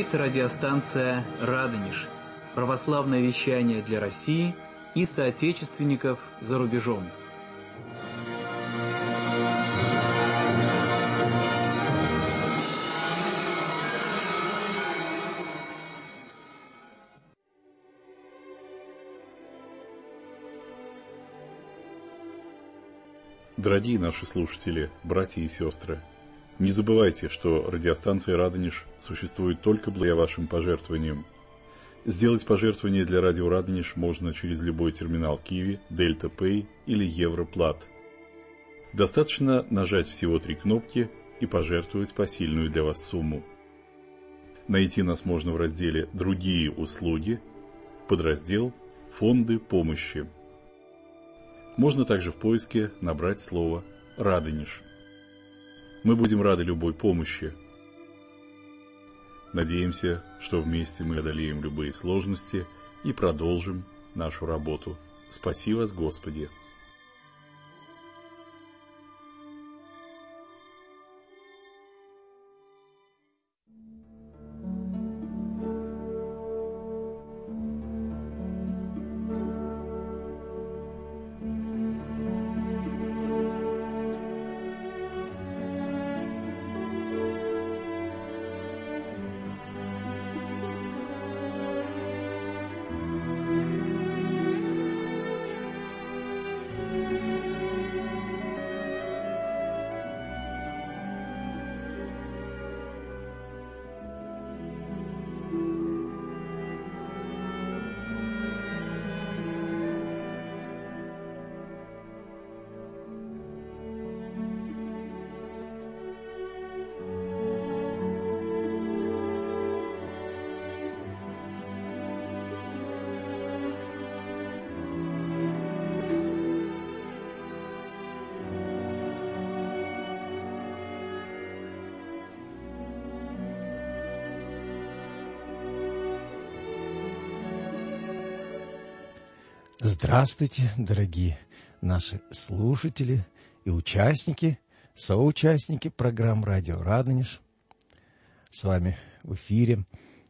Говорит радиостанция «Радонеж». Православное вещание для России и соотечественников за рубежом. Дорогие наши слушатели, братья и сестры, не забывайте, что радиостанция «Радонеж» существует только благодаря вашим пожертвованиям. Сделать пожертвование для радио «Радонеж» можно через любой терминал Киви, Дельта Пэй или Европлат. Достаточно нажать всего 3 кнопки и пожертвовать посильную для вас сумму. Найти нас можно в разделе «Другие услуги», подраздел «Фонды помощи». Можно также в поиске набрать слово «Радонеж». Мы будем рады любой помощи. Надеемся, что вместе мы одолеем любые сложности и продолжим нашу работу. Спаси вас, Господи! Здравствуйте, дорогие наши слушатели и участники, соучастники программ «Радио Радонеж». С вами в эфире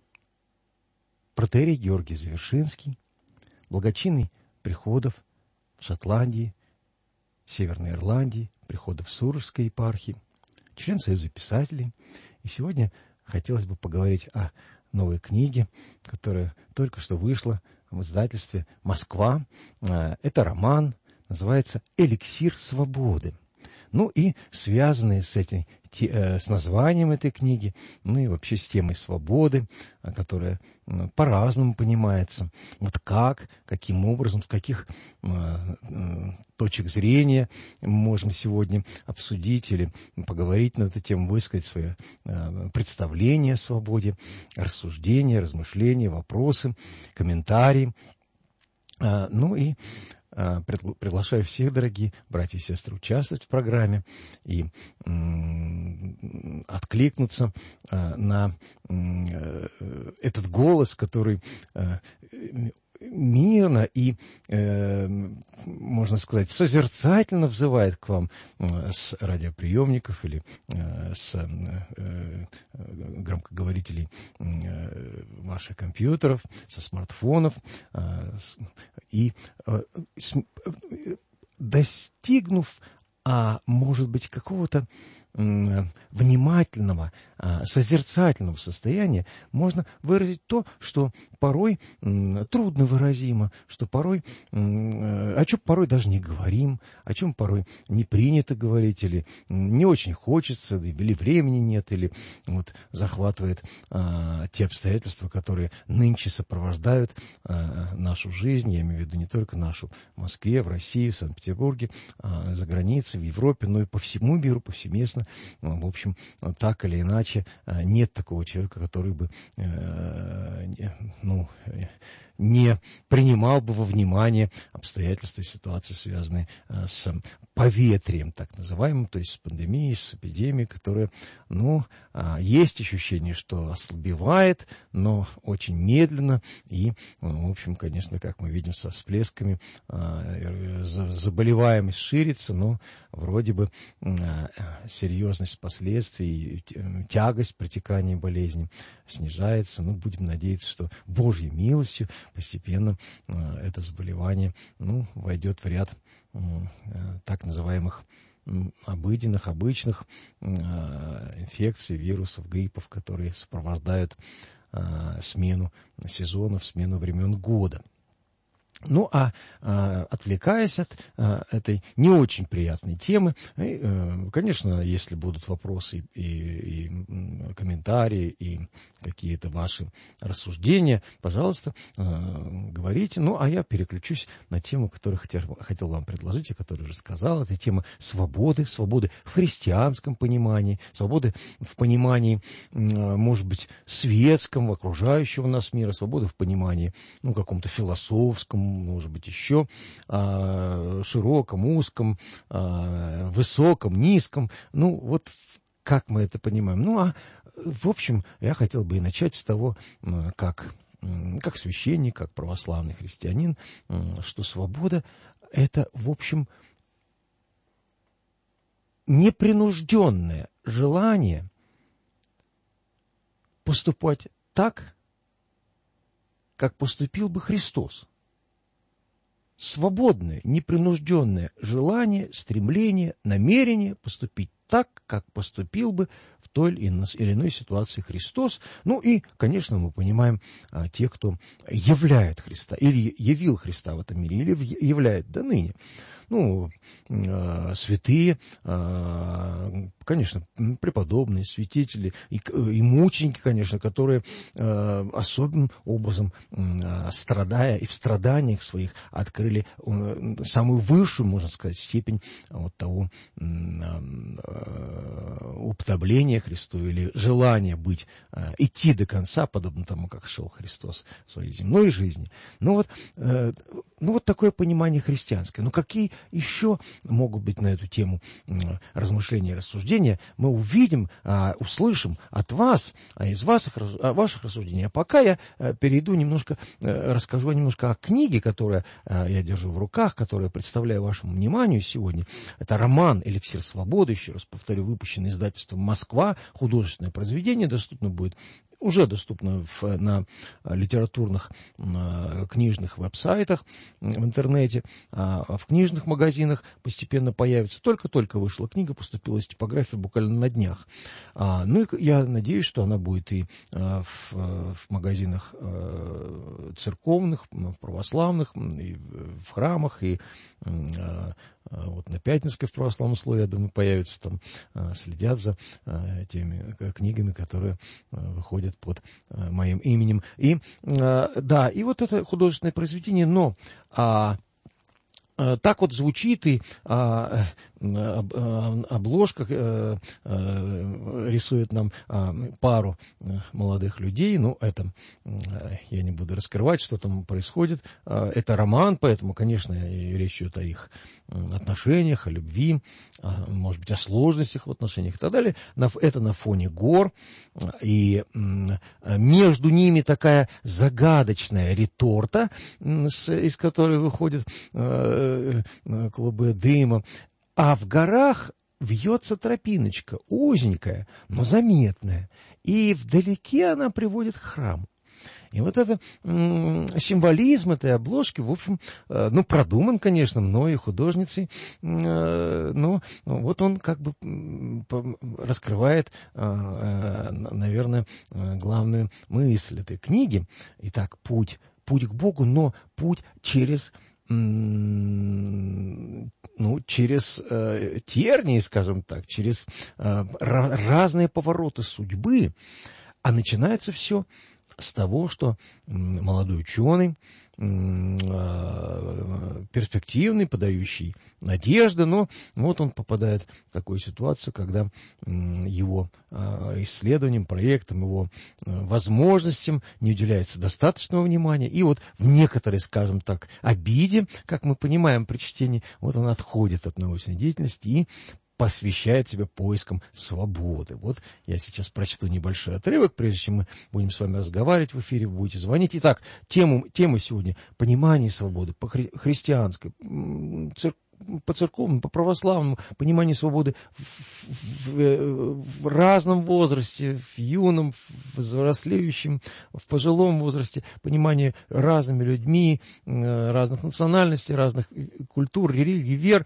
протоиерей Георгий Завершинский, благочинный приходов в Шотландии, Северной Ирландии, приходов Сурожской епархии, член Союза писателей. И сегодня хотелось бы поговорить о новой книге, которая только что вышла в издательстве «Москва». Это роман, называется «Эликсир свободы». Ну и связанные с названием этой книги, ну и вообще с темой свободы, которая по-разному понимается. Вот каким образом, с каких точек зрения мы можем сегодня обсудить или поговорить на эту тему, высказать свое представление о свободе, рассуждения, размышления, вопросы, комментарии. Ну и приглашаю всех, дорогие братья и сестры, участвовать в программе и откликнуться на этот голос, который мирно и, можно сказать, созерцательно взывает к вам с радиоприемников или с громкоговорителей ваших компьютеров, со смартфонов, и достигнув, может быть, какого-то внимательного, созерцательного состояния, можно выразить то, что порой трудно выразимо, что порой, о чем порой даже не говорим, о чем порой не принято говорить, или не очень хочется, или времени нет, или вот захватывает те обстоятельства, которые нынче сопровождают нашу жизнь, я имею в виду не только нашу в Москве, в России, в Санкт-Петербурге, за границей, в Европе, но и по всему миру, повсеместно. В общем, так или иначе, нет такого человека, который бы не принимал бы во внимание обстоятельства и ситуации, связанные с поветрием, так называемым, то есть с пандемией, с эпидемией, которая, есть ощущение, что ослабевает, но очень медленно и, в общем, конечно, как мы видим, со всплесками заболеваемость ширится, но вроде бы серьезность последствий, тягость протекания болезни снижается. Будем надеяться, что Божьей милостью постепенно это заболевание войдет в ряд так называемых обыденных, обычных инфекций, вирусов, гриппов, которые сопровождают смену сезонов, смену времен года. Отвлекаясь от этой не очень приятной темы, конечно, если будут вопросы и комментарии, и какие-то ваши рассуждения, пожалуйста, говорите. А я переключусь на тему, которую хотел вам предложить, о которой уже сказал. Это тема свободы в христианском понимании, свободы в понимании, может быть, светском, окружающего нас мира, свободы в понимании, каком-то философском, может быть, еще широком, узком, высоком, низком. Как мы это понимаем? В общем, я хотел бы и начать с того, как священник, как православный христианин, что свобода – это, в общем, непринужденное желание поступать так, как поступил бы Христос. Свободное, непринужденное желание, стремление, намерение поступить так, как поступил бы в той или иной ситуации Христос. И, конечно, мы понимаем, те, кто являет Христа, или явил Христа в этом мире, или являет до ныне. Святые, конечно, преподобные, святители и мученики, конечно, которые особенным образом, страдая и в страданиях своих, открыли самую высшую, можно сказать, степень того уподобления Христу или желания идти до конца, подобно тому, как шел Христос в своей земной жизни. Вот такое понимание христианское. Какие еще могут быть на эту тему размышления и рассуждения? Мы увидим, услышим от вас, из ваших рассуждений. А пока я расскажу немножко о книге, которую я держу в руках, которую я представляю вашему вниманию сегодня. Это роман «Эликсир свободы», еще раз повторю, выпущенный издательством «Москва», художественное произведение, уже доступно на литературных книжных веб-сайтах в интернете, в книжных магазинах постепенно появится. Только-только вышла книга, поступила из типографии буквально на днях. Я надеюсь, что она будет и в магазинах церковных, православных, и в храмах, и на Пятницкой в православном слове, я думаю, появится там, следят за теми книгами, которые выходят под моим именем. И вот это художественное произведение, но так вот звучит, и обложка рисует нам пару молодых людей. Это я не буду раскрывать, что там происходит. Это роман, поэтому, конечно, речь идет о их отношениях, о любви, может быть, о сложностях в отношениях и так далее. Это на фоне гор, и между ними такая загадочная реторта, из которой выходят клубы дыма. А в горах вьется тропиночка, узенькая, но заметная. И вдалеке она приводит к храму. И вот это символизм этой обложки, в общем, продуман, конечно, мной и художницей, но вот он как бы раскрывает, наверное, главную мысль этой книги. Итак, путь к Богу, но путь через тернии, скажем так, через разные повороты судьбы. А начинается все с того, что молодой ученый, перспективный, подающий надежды, но вот он попадает в такую ситуацию, когда его исследованиям, проектам, его возможностям не уделяется достаточного внимания, и вот в некоторой, скажем так, обиде, как мы понимаем при чтении, вот он отходит от научной деятельности и посвящает себя поискам свободы. Вот я сейчас прочту небольшой отрывок, прежде чем мы будем с вами разговаривать в эфире, вы будете звонить. Итак, тема сегодня — понимание свободы по христианской, по церковному, по православному, понимание свободы в разном возрасте, в юном, в взрослеющем, в пожилом возрасте, понимание разными людьми, разных национальностей, разных культур, религий, вер.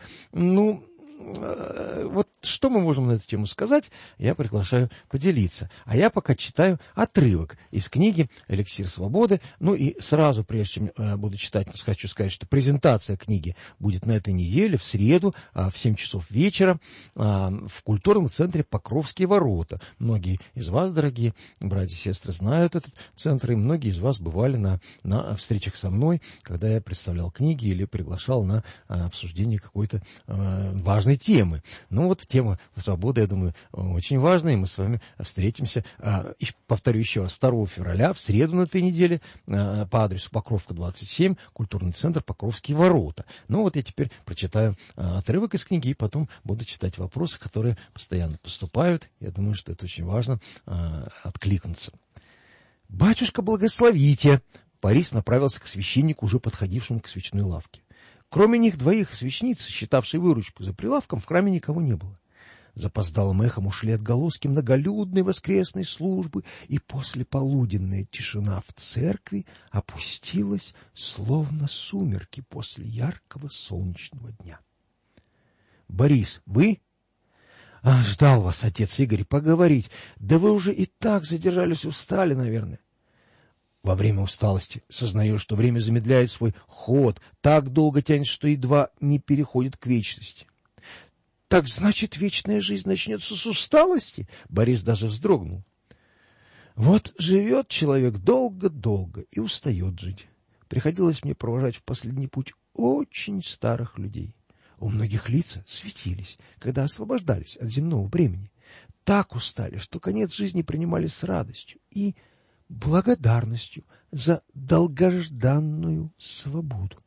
Вот что мы можем на эту тему сказать, я приглашаю поделиться. А я пока читаю отрывок из книги «Эликсир свободы». И сразу, прежде чем буду читать, хочу сказать, что презентация книги будет на этой неделе, в среду, в 7 часов вечера, в культурном центре «Покровские ворота». Многие из вас, дорогие братья и сестры, знают этот центр, и многие из вас бывали на встречах со мной, когда я представлял книги или приглашал на обсуждение какой-то важной темы. Тема свободы, я думаю, очень важная, и мы с вами встретимся, и повторю еще раз, 2 февраля, в среду на этой неделе, по адресу Покровка, 27, культурный центр «Покровские ворота». Я теперь прочитаю отрывок из книги, и потом буду читать вопросы, которые постоянно поступают. Я думаю, что это очень важно откликнуться. «Батюшка, благословите!» Борис направился к священнику, уже подходившему к свечной лавке. Кроме них двоих свечниц, считавшей выручку за прилавком, в храме никого не было. Запоздалым эхом ушли отголоски многолюдной воскресной службы, и послеполуденная тишина в церкви опустилась, словно сумерки после яркого солнечного дня. — Борис, вы? — Ждал вас, отец Игорь, поговорить. Да вы уже и так задержались, устали, наверное. Во время усталости сознаю, что время замедляет свой ход, так долго тянет, что едва не переходит к вечности. — Так значит, вечная жизнь начнется с усталости? Борис даже вздрогнул. Вот живет человек долго-долго и устает жить. Приходилось мне провожать в последний путь очень старых людей. У многих лица светились, когда освобождались от земного бремени. Так устали, что конец жизни принимали с радостью и благодарностью за долгожданную свободу.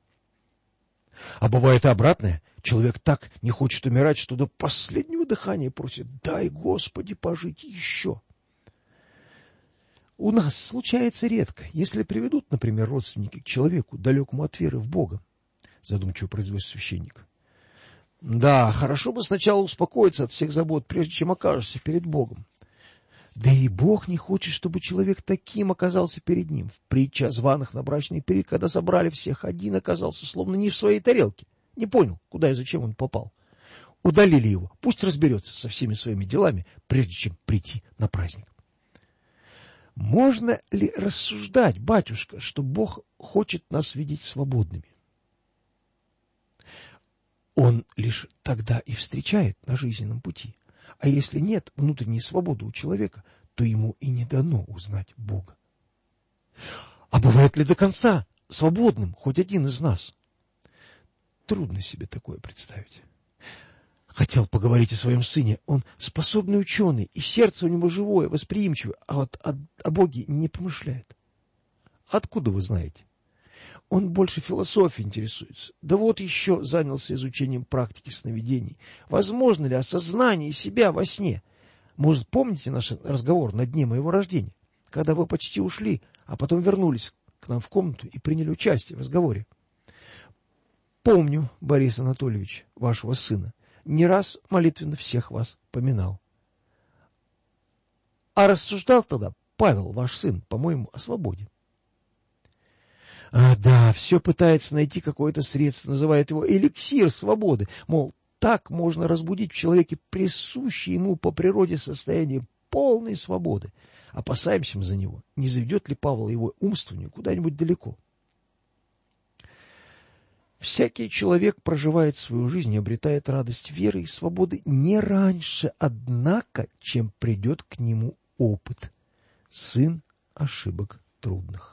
А бывает и обратное. Человек так не хочет умирать, что до последнего дыхания просит: дай, Господи, пожить еще. У нас случается редко, если приведут, например, родственники к человеку, далекому от веры в Бога, задумчиво произнес священник. Да, хорошо бы сначала успокоиться от всех забот, прежде чем окажешься перед Богом. Да и Бог не хочет, чтобы человек таким оказался перед ним. В притче о званых на брачный пир, когда собрали всех, один оказался словно не в своей тарелке. Не понял, куда и зачем он попал. Удалили его, пусть разберется со всеми своими делами, прежде чем прийти на праздник. Можно ли рассуждать, батюшка, что Бог хочет нас видеть свободными? Он лишь тогда и встречает на жизненном пути. А если нет внутренней свободы у человека, то ему и не дано узнать Бога. А бывает ли до конца свободным хоть один из нас? Трудно себе такое представить. Хотел поговорить о своем сыне. Он способный ученый, и сердце у него живое, восприимчивое, а вот о Боге не помышляет. Откуда вы знаете? Он больше философией интересуется. Да вот еще занялся изучением практики сновидений. Возможно ли осознание себя во сне? Может, помните наш разговор на дне моего рождения, когда вы почти ушли, а потом вернулись к нам в комнату и приняли участие в разговоре? Помню, Борис Анатольевич, вашего сына. Не раз молитвенно всех вас поминал. А рассуждал тогда Павел, ваш сын, по-моему, о свободе. Да, все пытается найти какое-то средство, называет его эликсир свободы. Мол, так можно разбудить в человеке присущее ему по природе состояние полной свободы. Опасаемся мы за него, не заведет ли Павел его умствованию куда-нибудь далеко. Всякий человек проживает свою жизнь и обретает радость веры и свободы не раньше, однако, чем придет к нему опыт. Сын ошибок трудных.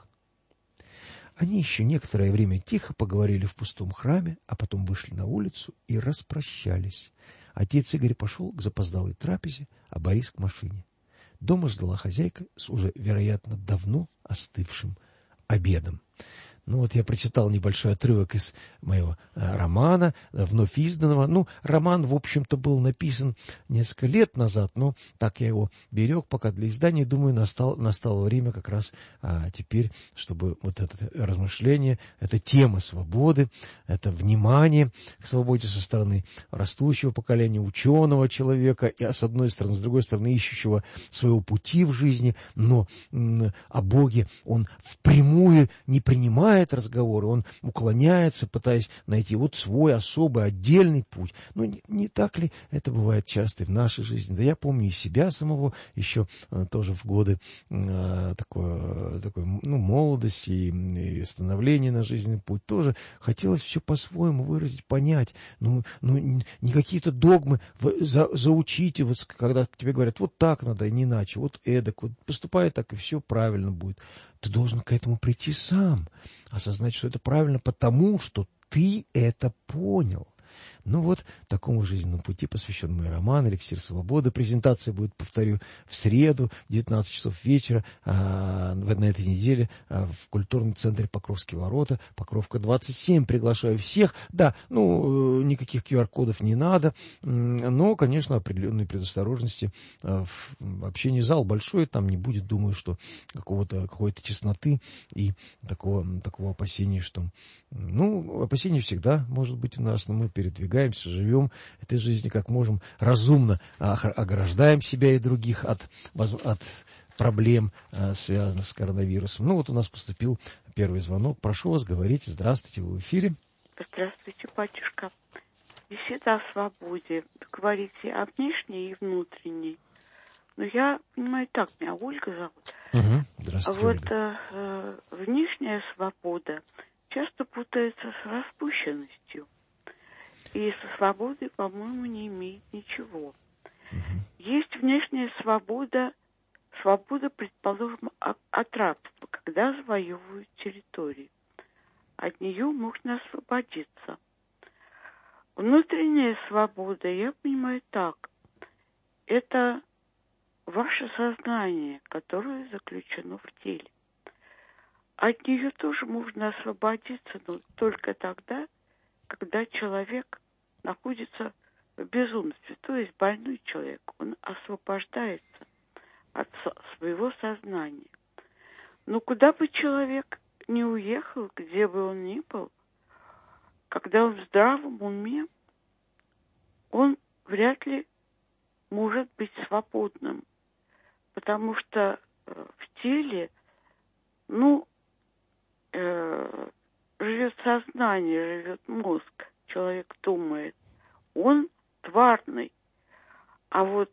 Они еще некоторое время тихо поговорили в пустом храме, а потом вышли на улицу и распрощались. Отец Игорь пошел к запоздалой трапезе, а Борис к машине. Дома ждала хозяйка с уже, вероятно, давно остывшим обедом. Ну вот я прочитал небольшой отрывок из моего романа, вновь изданного. Роман, в общем-то, был написан несколько лет назад, но так я его берег пока для издания. Думаю, настало время как раз теперь, чтобы вот это размышление, эта тема свободы, это внимание к свободе со стороны растущего поколения, ученого человека, и с одной стороны, с другой стороны, ищущего своего пути в жизни, но о Боге он впрямую не принимает разговоры, он уклоняется, пытаясь найти вот свой особый, отдельный путь. Но не так ли это бывает часто и в нашей жизни? Да я помню и себя самого, еще тоже в годы такой молодости и становления на жизненный путь, тоже хотелось все по-своему выразить, понять. Не какие-то догмы заучить, вот когда тебе говорят, вот так надо, не иначе, вот эдак, вот поступай так, и все правильно будет. Ты должен к этому прийти сам, осознать, что это правильно, потому что ты это понял. Вот такому жизненному пути посвящен мой роман «Эликсир свободы». Презентация будет, повторю, в среду в 19 часов вечера на этой неделе в культурном центре Покровские ворота, Покровка 27. Приглашаю всех. Да, никаких QR-кодов не надо, но, конечно, определенные предосторожности в общении. Зал большой, там не будет, думаю, что какой-то тесноты и такого опасения, что... опасения всегда может быть у нас, но мы передвигаемся, живем этой жизнью как можем, разумно ограждаем себя и других от проблем, связанных с коронавирусом. У нас поступил первый звонок. Прошу вас, говорите. Здравствуйте, вы в эфире. Здравствуйте, батюшка. Беседа о свободе. Вы говорите о внешней и внутренней. Я понимаю так, меня Ольга зовут. Здравствуйте, Ольга. Внешняя свобода часто путается с распущенностью. И со свободой, по-моему, не имеет ничего. Есть внешняя свобода, предположим, от рабства, когда завоевывают территории. От нее можно освободиться. Внутренняя свобода, я понимаю так, это ваше сознание, которое заключено в теле. От нее тоже можно освободиться, но только тогда, когда человек находится в безумстве, то есть больной человек, он освобождается от своего сознания. Но куда бы человек ни уехал, где бы он ни был, когда он в здравом уме, он вряд ли может быть свободным, потому что в теле, живет сознание, живет мозг, человек думает, он тварный. А вот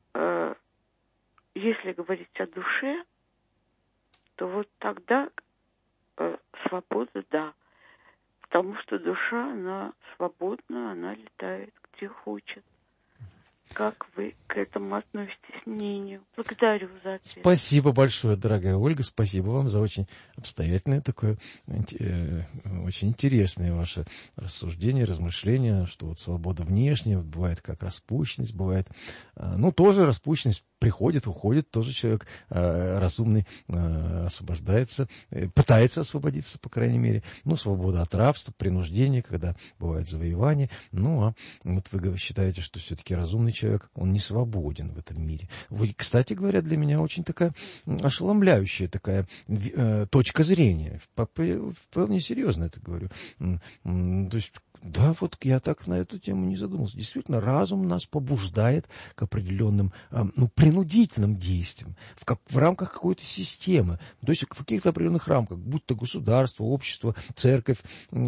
если говорить о душе, то вот тогда свобода, да. Потому что душа, она свободна, она летает где хочет. Как вы к этому относитесь, мнению? Благодарю за ответ. Спасибо большое, дорогая Ольга. Спасибо вам за очень обстоятельное такое, очень интересное ваше рассуждение, размышление, что вот свобода внешняя, бывает как распущенность, бывает... тоже распущенность приходит, уходит, тоже человек разумный освобождается, пытается освободиться, по крайней мере. Свобода от рабства, принуждения, когда бывает завоевание. А вот вы считаете, что все-таки разумный человек, он не свободен в этом мире. Кстати говоря, для меня очень такая ошеломляющая такая точка зрения. Вполне серьезно это говорю. То есть, да, вот я так на эту тему не задумался. Действительно, разум нас побуждает к определенным, принудительным действиям в рамках какой-то системы, то есть в каких-то определенных рамках, будь то государство, общество, церковь,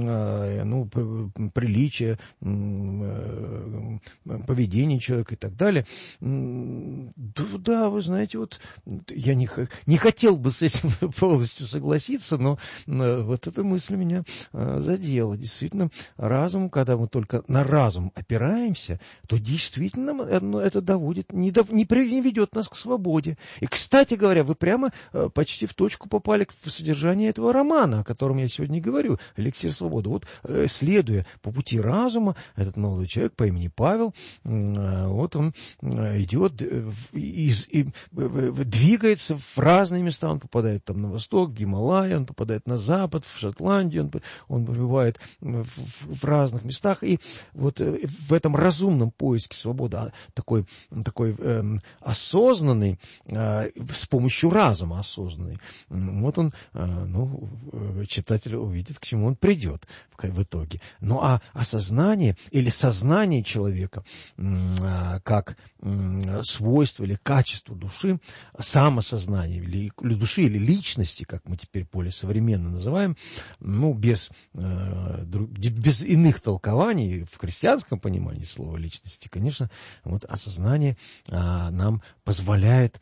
приличие, поведение человека и так далее. Да, вы знаете, вот я не хотел бы с этим полностью согласиться, но вот эта мысль меня задела. Действительно, разум разум, когда мы только на разум опираемся, то действительно это не ведет нас к свободе. И, кстати говоря, вы прямо почти в точку попали в содержание этого романа, о котором я сегодня говорю, «Эликсир свободы». Вот, следуя по пути разума, этот молодой человек по имени Павел, вот он идет и двигается в разные места. Он попадает там на восток, в Гималай, он попадает на запад, в Шотландию, он бывает в разных местах. И вот в этом разумном поиске свободы, такой осознанный, с помощью разума осознанный, вот он, читатель увидит, к чему он придет в итоге. Ну а осознание или сознание человека как свойство или качество души, самосознание или души или личности, как мы теперь более современно называем, без иных толкований в христианском понимании слова личности, конечно, вот осознание нам позволяет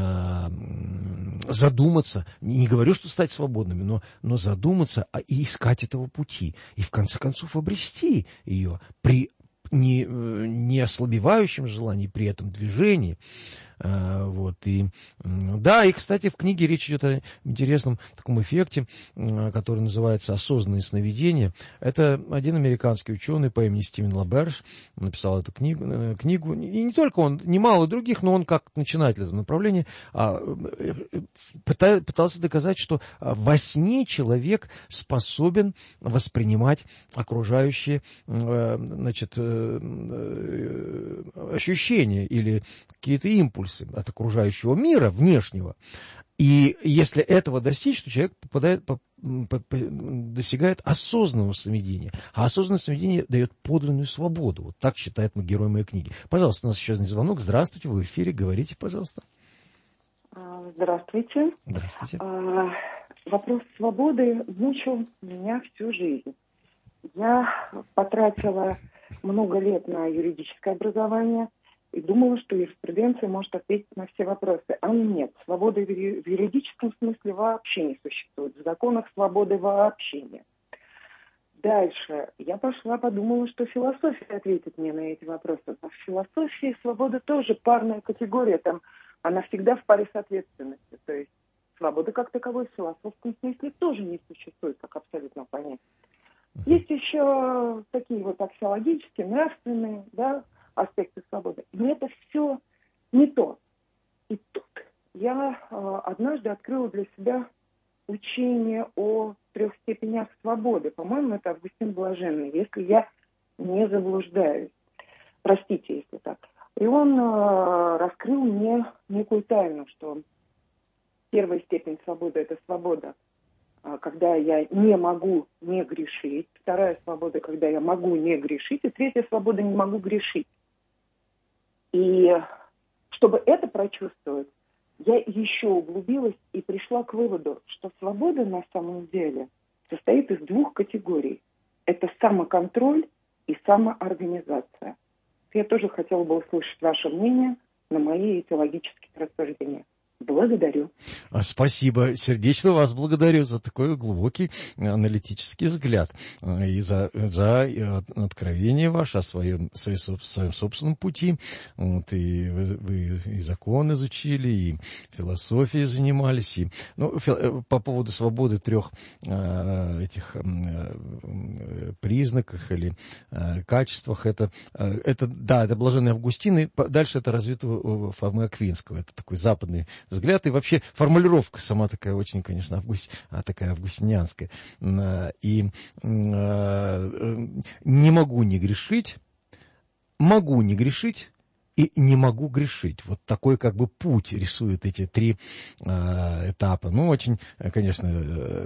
задуматься, не говорю, что стать свободными, но задуматься и искать этого пути, и в конце концов обрести ее при не ослабевающем желании, при этом движении. И, кстати, в книге речь идет о интересном таком эффекте, который называется «Осознанные сновидения». Это один американский ученый по имени Стивен Лаберж написал эту книгу. И не только он, немало других, но он как начинатель этого направления пытался доказать, что во сне человек способен воспринимать окружающие ощущения или какие-то импульсы от окружающего мира, внешнего. И если этого достичь, то человек достигает осознанного сновидения. А осознанное сновидение дает подлинную свободу. Вот так считает герой моей книги. Пожалуйста, у нас еще один звонок. Здравствуйте, вы в эфире. Говорите, пожалуйста. Здравствуйте. Здравствуйте. Вопрос свободы мучил меня всю жизнь. Я потратила много лет на юридическое образование и думала, что юриспруденция может ответить на все вопросы. А нет, свободы в юридическом смысле вообще не существует. В законах свободы вообще нет. Дальше я подумала, что философия ответит мне на эти вопросы. А в философии свобода тоже парная категория. Там она всегда в паре с ответственностью. То есть свобода как таковой в философском смысле тоже не существует, как абсолютно понятно. Есть еще такие вот аксиологические, нравственные, аспекты свободы. Но это все не то. И тут я однажды открыла для себя учение о 3 степенях свободы. По-моему, это Августин Блаженный, если я не заблуждаюсь. Простите, если так. И он раскрыл мне некую тайну, что первая степень свободы – это свобода, когда я не могу не грешить. Вторая свобода, когда я могу не грешить. И третья свобода, не могу грешить. И чтобы это прочувствовать, я еще углубилась и пришла к выводу, что свобода на самом деле состоит из 2 категорий. Это самоконтроль и самоорганизация. Я тоже хотела бы услышать ваше мнение на мои теологические рассуждения. Благодарю. Спасибо. Сердечно вас благодарю за такой глубокий аналитический взгляд и за откровение ваше о своем собственном пути. Вот, и вы и закон изучили, и философией занимались. По поводу свободы 3 этих признаках или качествах, это блаженный Августин, и дальше это развито у Фомы Аквинского. Это такой западный взгляд, и вообще формулировка сама такая очень, конечно, такая августинианская. И не могу не грешить, могу не грешить и не могу грешить. Вот такой путь рисует эти 3 этапа. Очень, конечно,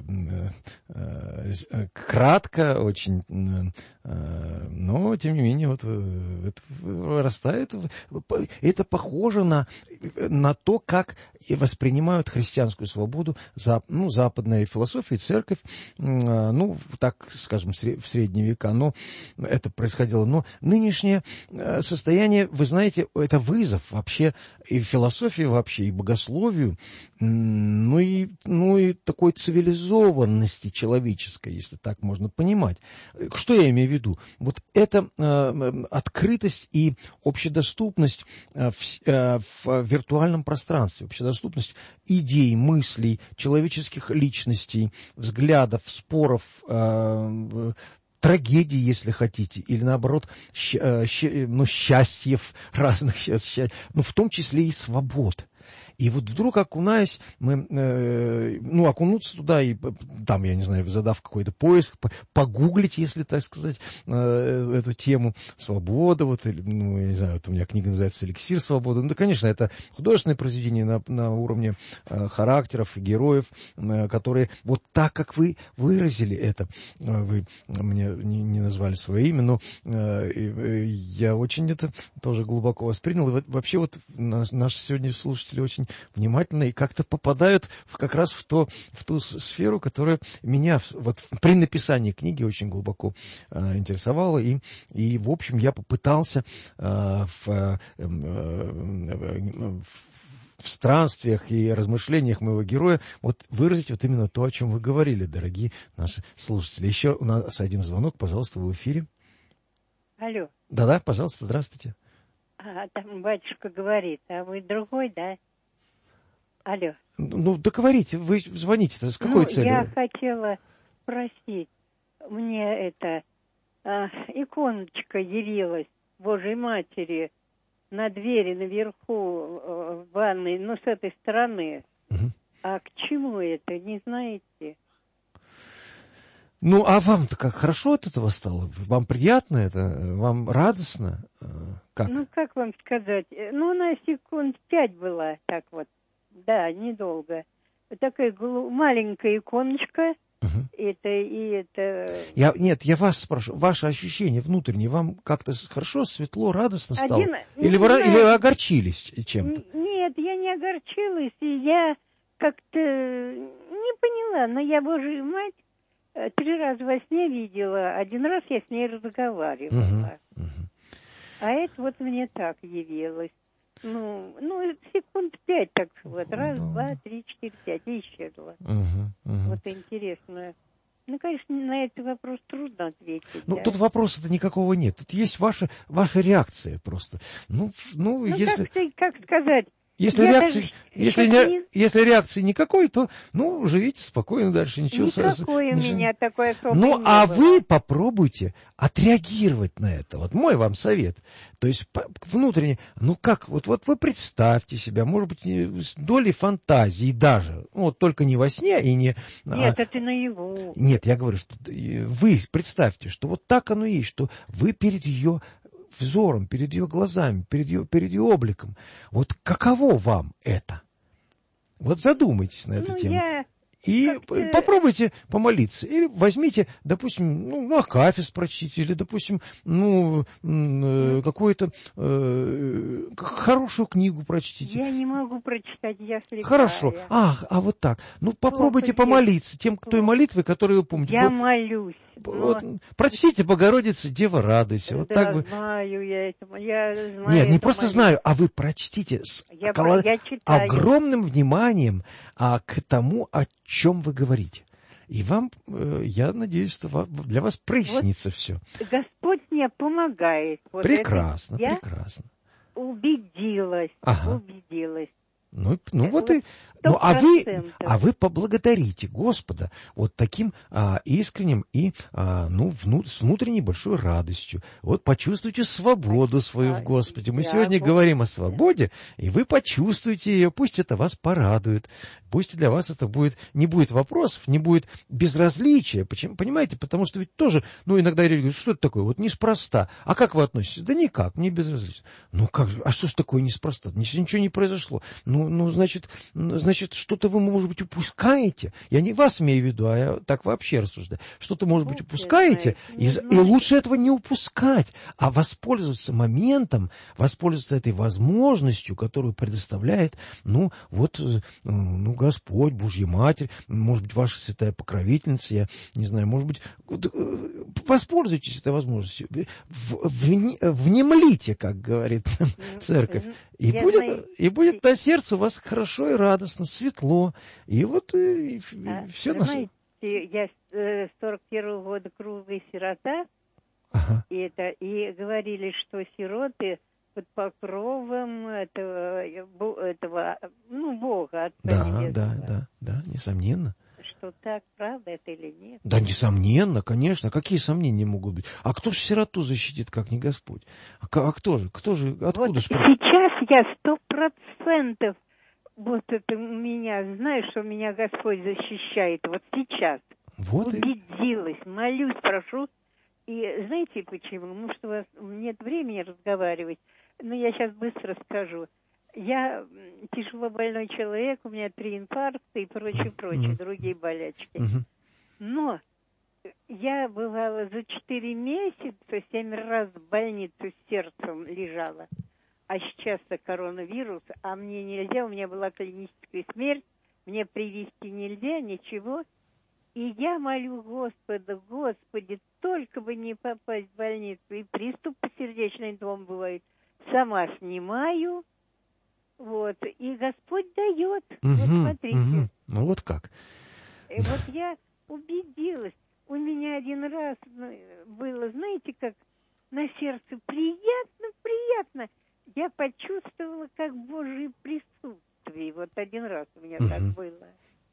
кратко, очень, но, тем не менее, это вырастает. Это похоже на то, как воспринимают христианскую свободу западная философия, церковь, так, скажем, в средние века. Но это происходило. Но нынешнее состояние, вы знаете, это вызов вообще и философии вообще, и богословию, ну и такой цивилизованности человеческой, если так можно понимать. Что я имею в виду? Вот это открытость и общедоступность в виртуальном пространстве, общедоступность идей, мыслей, человеческих личностей, взглядов, споров, трагедий, если хотите, или наоборот, счастьев разных, в том числе и свобод. И вот вдруг, окунаясь, окунуться туда и там, я не знаю, задав какой-то поиск, погуглить, если так сказать, эту тему свобода, вот, я не знаю, вот у меня книга называется «Эликсир свободы». Ну, да, конечно, это художественное произведение на уровне характеров и героев, которые вот так, как вы выразили это, вы мне не назвали свое имя, но я очень это тоже глубоко воспринял. И вообще вот наши сегодня слушатели очень внимательно и как-то попадают как раз в ту сферу, которая меня вот при написании книги очень глубоко интересовала. И в общем, я попытался в странствиях и размышлениях моего героя вот выразить вот именно то, о чем вы говорили, дорогие наши слушатели. Еще у нас один звонок, пожалуйста, в эфире. Алло. Да-да, пожалуйста, здравствуйте. Там батюшка говорит, а вы другой, да? Алло. Ну, договорите, вы звоните-то с какой целью? Я хотела спросить, мне иконочка явилась Божьей Матери на двери наверху ванной, с этой стороны. Угу. А к чему это, не знаете? Ну, а вам-то как, хорошо от этого стало? Вам приятно это? Вам радостно? Как? Ну, как вам сказать? У нас секунд 5 была, так вот. Да, недолго. Такая маленькая иконочка. Угу. Я вас спрашиваю, ваши ощущения внутренние, вам как-то хорошо, светло, радостно стало? Или вы огорчились чем-то? Нет, я не огорчилась, и я как-то не поняла, но я Божью Мать 3 раза во сне видела, 1 раз я с ней разговаривала. Угу. А это вот мне так явилось. Секунд 5 так вот. 1, 2, 3, 4, 5. И исчезла. Вот интересно. Конечно, на этот вопрос трудно ответить. Тут вопроса-то никакого нет. Тут есть ваша реакция просто. Если... Как сказать? Если реакции никакой, то, живите спокойно дальше, ничего. Никакой у меня такой особый не было. Вы попробуйте отреагировать на это. Вот мой вам совет. То есть внутренне, вот вы представьте себя, может быть, с долей фантазии даже, только не во сне и не... Нет, это наяву. Нет, я говорю, что вы представьте, что вот так оно и есть, что вы перед ее взором, перед ее глазами, перед ее обликом. Вот каково вам это? Вот задумайтесь на эту тему. И попробуйте помолиться. Или возьмите, допустим, Акафист прочтите, или, допустим, какую-то хорошую книгу прочтите. Я не могу прочитать, я слепая. Хорошо. Вот так. Попробуйте помолиться тем, той молитвой, которую вы помните. Я молюсь. Прочтите «Богородица, Дева, радуйся». Вот так знаю я это. Я знаю. Нет, не просто знаю, а вы прочтите с огромным вниманием к тому, о чем вы говорите. И вам, я надеюсь, что для вас прояснится все. Господь мне помогает. Прекрасно, прекрасно. Убедилась. А вы поблагодарите Господа вот таким искренним и с внутренней большой радостью. Вот почувствуйте свободу свою в Господе. Мы сегодня говорим о свободе, и вы почувствуете ее. Пусть это вас порадует. Пусть для вас это не будет вопросов, не будет безразличия. Почему? Понимаете? Потому что ведь тоже, иногда люди говорят, что это такое? Вот неспроста. А как вы относитесь? Да никак, мне безразлично. Как же? А что ж такое неспроста? Ничего не произошло. Значит, значит, что-то вы, может быть, упускаете. Я не вас имею в виду, а я так вообще рассуждаю. Что-то, может быть, упускаете, и лучше этого не упускать, а воспользоваться моментом, воспользоваться этой возможностью, которую предоставляет, Господь, Божья Матерь, может быть, ваша святая покровительница, я не знаю, может быть, воспользуйтесь этой возможностью, внемлите, как говорит церковь, и будет на сердце у вас хорошо и радостно, светло, и все на свете. Я с 41-го года круглый сирота, и говорили, что сироты под покровом этого Бога. Да, несомненно. Что так, правда это или нет? Да, несомненно, конечно. Какие сомнения могут быть? А кто же сироту защитит, как не Господь? А кто же? Откуда же? Сейчас я 100% это меня, знаю, что меня Господь защищает. Вот сейчас. Убедилась, молюсь, прошу. И знаете почему? Потому что у вас нет времени разговаривать. Но я сейчас быстро скажу. Я тяжело больной человек, у меня 3 инфаркта и прочее, другие болячки. Но я бывала за 4 месяца 7 раз в больнице с сердцем лежала. А сейчас-то коронавирус, а мне нельзя, у меня была клиническая смерть, мне привезти нельзя, ничего. И я молю Господа, Господи, только бы не попасть в больницу. И приступ сердечный дом бывает. Сама снимаю. И Господь дает. Смотрите. Ну вот как. И я убедилась. У меня один раз было, знаете, как на сердце приятно. Я почувствовала, как Божье присутствие. Один раз у меня так было.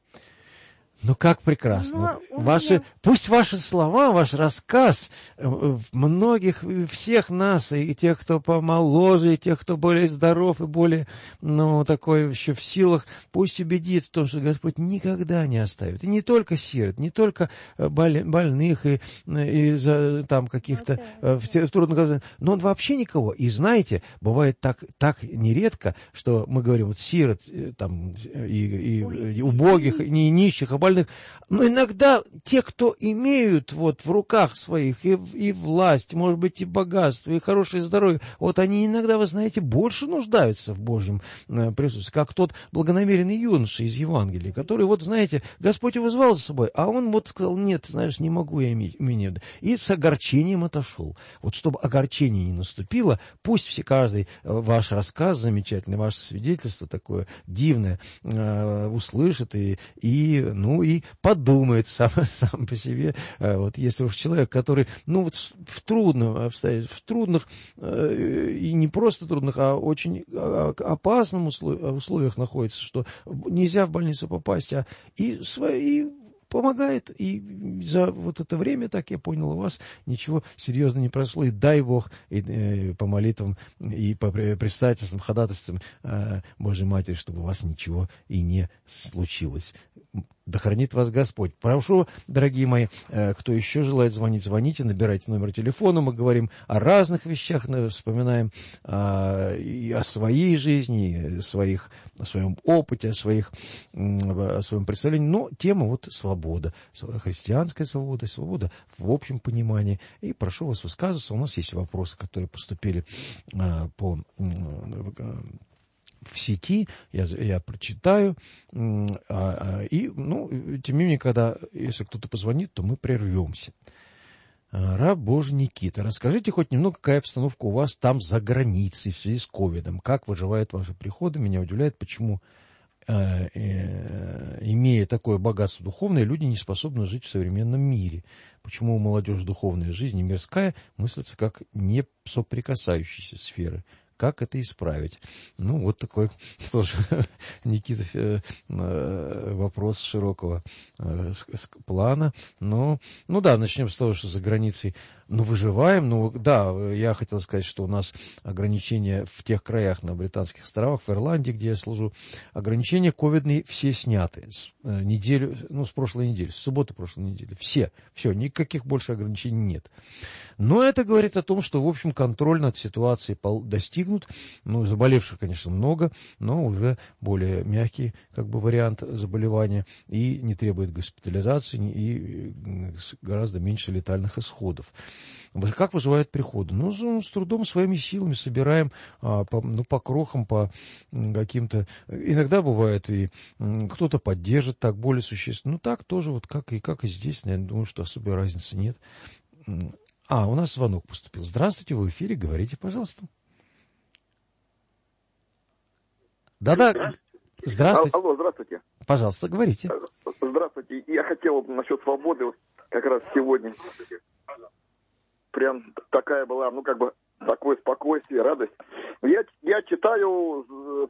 Ну, как прекрасно. Пусть ваши слова, ваш рассказ многих, всех нас, и тех, кто помоложе, и тех, кто более здоров, и более, такой еще в силах, пусть убедит в том, что Господь никогда не оставит. И не только сирот, не только больных, и там каких-то трудных, но Он вообще никого. И знаете, бывает так нередко, что мы говорим, сирот, там, и убогих, и нищих, и больных. Но иногда те, кто имеют в руках своих и власть, может быть, и богатство, и хорошее здоровье, они иногда, вы знаете, больше нуждаются в Божьем присутствии, как тот благонамеренный юноша из Евангелия, который, знаете, Господь его звал за собой, а он сказал: нет, знаешь, не могу я иметь, и с огорчением отошел. Чтобы огорчение не наступило, пусть каждый ваш рассказ замечательный, ваше свидетельство такое дивное услышит и подумает сам по себе. Если уж человек, который, в трудных обстоятельствах, и не просто трудных, а очень опасных условиях находится, что нельзя в больницу попасть, и помогает, и за это время, так я понял, у вас ничего серьезного не прошло, и дай Бог, и по молитвам, и по предстательствам, ходатайствам Божьей Матери, чтобы у вас ничего и не случилось. Да хранит вас Господь. Прошу, дорогие мои, кто еще желает звонить, звоните, набирайте номер телефона. Мы говорим о разных вещах, вспоминаем и о своей жизни, о своем опыте, о своем представлении. Но тема свобода, христианская свобода в общем понимании. И прошу вас высказываться. У нас есть вопросы, которые поступили в сети, я прочитаю, тем не менее, если кто-то позвонит, то мы прервемся. Раб Божий Никита, расскажите хоть немного, какая обстановка у вас там за границей в связи с ковидом, как выживают ваши приходы, меня удивляет, почему, имея такое богатство духовное, люди не способны жить в современном мире, почему у молодежи духовная жизнь и мирская мыслятся как не соприкасающиеся сферы. Как это исправить? Такой тоже, Никита, вопрос широкого плана. Начнем с того, что за границей выживаем. Я хотел сказать, что у нас ограничения в тех краях, на Британских островах, в Ирландии, где я служу, ограничения ковидные все сняты. неделю, с прошлой недели, с субботы прошлой недели. Все, никаких больше ограничений нет. Но это говорит о том, что, в общем, контроль над ситуацией достигнут. Заболевших, конечно, много, но уже более мягкий, вариант заболевания и не требует госпитализации, и гораздо меньше летальных исходов. Как выживают приходы? С трудом, своими силами собираем по крохам, по каким-то... Иногда бывает и кто-то поддержит так более существенно. Так тоже, как и здесь, наверное, думаю, что особой разницы нет. У нас звонок поступил. Здравствуйте, вы в эфире, говорите, пожалуйста. Да-да, здравствуйте. Алло, здравствуйте. Пожалуйста, говорите. Здравствуйте. Я хотел насчет свободы, как раз сегодня. Прям такая была, такое спокойствие, радость. Я читаю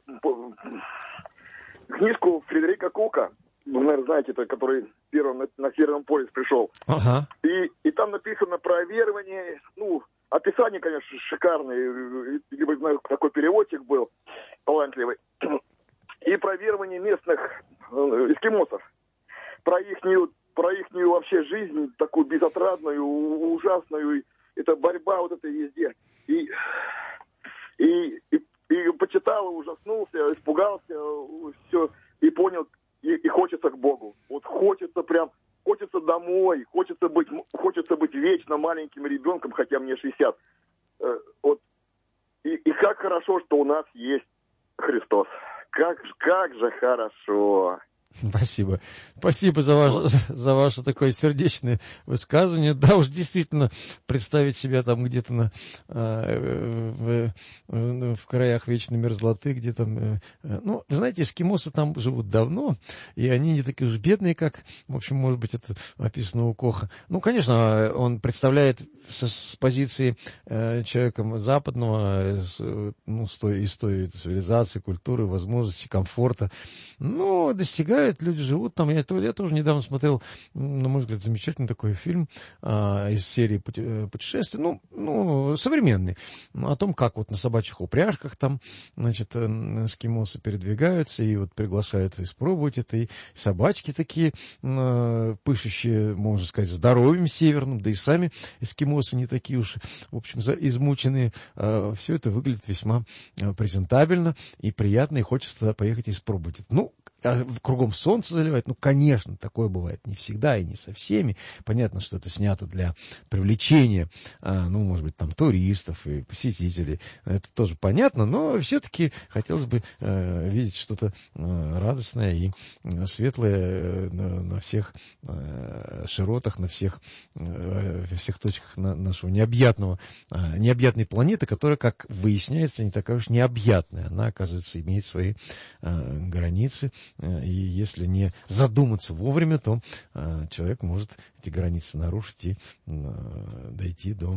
книжку Фредерика Кока, вы, наверное, знаете, который первым на Северном полюсе пришел. Ага. И там написано про верование, описание, конечно, шикарное, либо, знаю, такой переводчик был талантливый, и про верование местных эскимосов, про ихнюю вообще жизнь, такую безотрадную, ужасную, это борьба эта везде. И почитал, ужаснулся, испугался, все, и понял, и хочется к Богу. Хочется домой, хочется быть вечно маленьким ребенком, хотя мне 60. И как хорошо, что у нас есть Христос. Как же хорошо. Спасибо. Спасибо за ваше такое сердечное высказывание. Да уж, действительно, представить себя там где-то в краях вечной мерзлоты, где там... знаете, эскимосы там живут давно, и они не такие уж бедные, как, в общем, может быть, это описано у Коха. Конечно, он представляет с позиции человека западного, из той цивилизации, культуры, возможностей, комфорта. Достигает, люди живут там. Я тоже недавно смотрел, на мой взгляд, замечательный такой фильм из серии путешествий, современный, о том, как на собачьих упряжках там, эскимосы передвигаются и приглашают испробовать это, и собачки такие, пышущие, можно сказать, здоровьем северным, да и сами эскимосы не такие уж, в общем, измученные. Все это выглядит весьма презентабельно и приятно, и хочется поехать и испробовать это. Кругом солнце заливает. Конечно, такое бывает не всегда и не со всеми. Понятно, что это снято для привлечения, может быть, там, туристов и посетителей. Это тоже понятно, но все-таки хотелось бы видеть что-то радостное и светлое на всех широтах, на всех точках нашего необъятной планеты, которая, как выясняется, не такая уж необъятная. Она, оказывается, имеет свои границы. И если не задуматься вовремя, то человек может эти границы нарушить и дойти до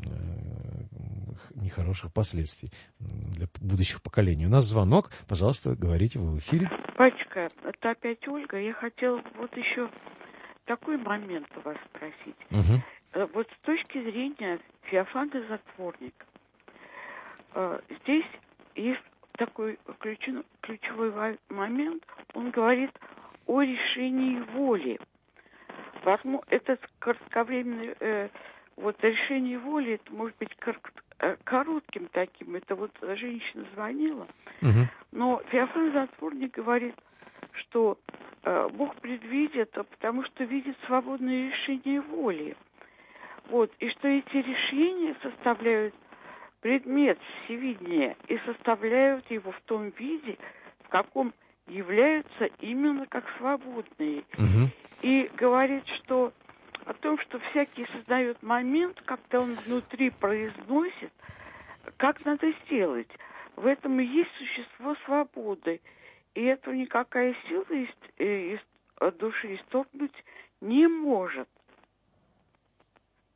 нехороших последствий для будущих поколений. У нас звонок. Пожалуйста, говорите, вы в эфире. Пачка, это опять Ольга. Я хотела еще такой момент у вас спросить. Угу. С точки зрения Феофана Затворника, здесь есть такой ключевой момент. Он говорит о решении воли. Это кратковременное решение воли, это может быть коротким таким. Это женщина звонила. Угу. Но Феофан Затворник говорит, что Бог предвидит, потому что видит свободное решение воли. И что эти решения составляют предмет всевидения и составляют его в том виде, в каком являются именно как свободные. Угу. И говорит, что о том, что всякий создает момент, когда он внутри произносит, как надо сделать. В этом и есть существо свободы. И этого никакая сила из души исторгнуть не может.